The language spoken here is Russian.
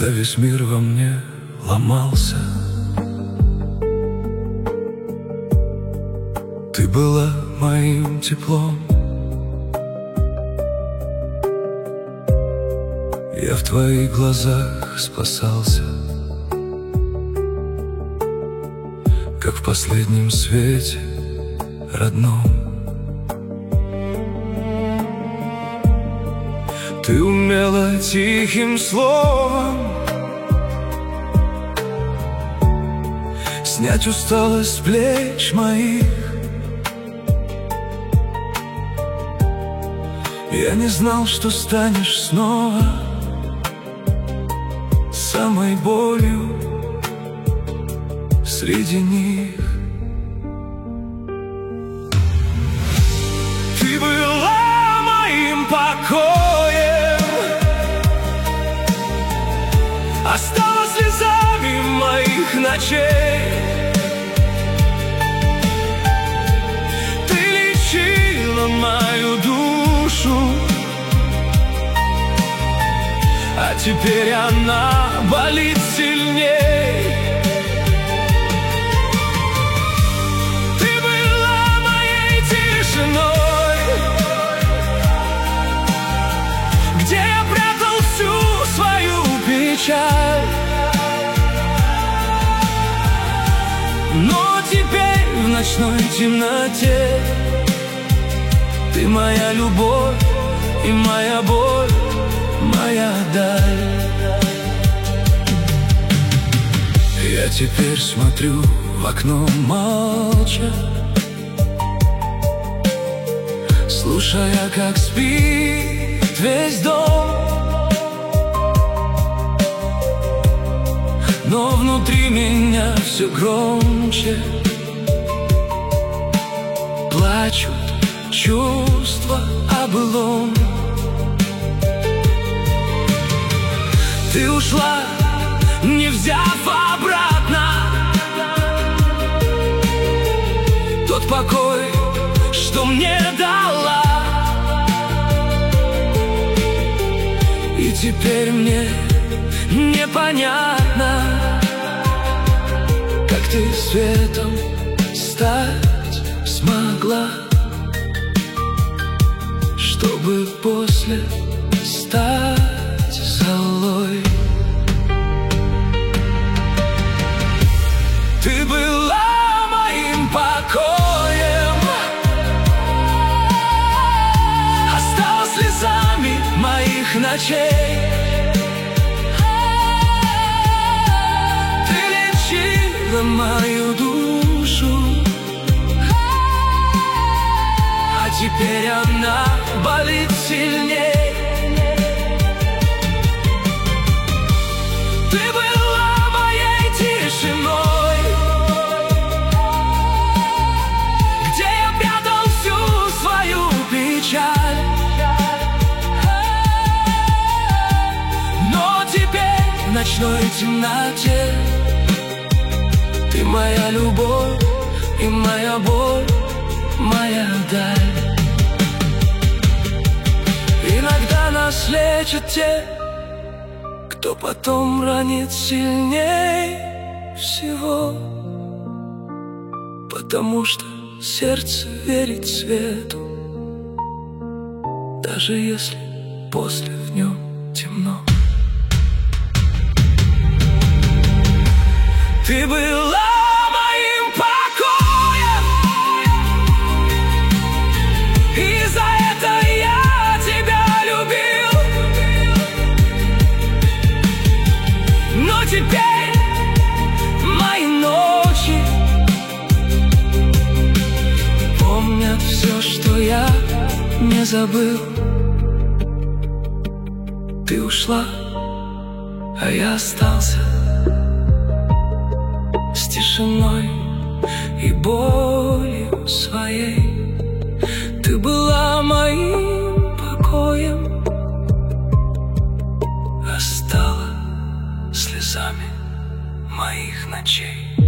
весь мир во мне ломался, ты была моим теплом. Я в твоих глазах спасался, как в последнем свете родном. Ты умела тихим словом снять усталость с плеч моих. Я не знал, что станешь снова самой болью среди них. Ты была моим покоем, остала слезами моих ночей. Ты лечила мою душу, а теперь она болит сильней. Ты была моей тишиной, где я прятал всю свою печаль. Но теперь в ночной темноте ты моя любовь и моя боль, моя даль. Я теперь смотрю в окно молча, слушая, как спит весь дом. Но внутри меня все громче плачут чувства о былом. Ты ушла, не взяв обратно тот покой, что мне дала. И теперь мне непонятно, как ты светом стать смогла, чтобы после стать золой. Ты была моим покоем, остала слезами моих ночей. Ты лечила мою душу, а теперь она болит сильней. Ты была моей тишиной, где я прятал всю свою печаль. Но теперь в ночной темноте ты моя любовь и моя боль, моя даль. Иногда нас лечат те, кто потом ранит сильнее всего, потому что сердце верит свету, даже если после в нем темно. Ты была моим покоем, и за это я тебя любил. Но теперь мои ночи помнят все, что я не забыл. Ты ушла, а я остался с тишиной и болью своей. Ты была моим покоем, а стала слезами моих ночей.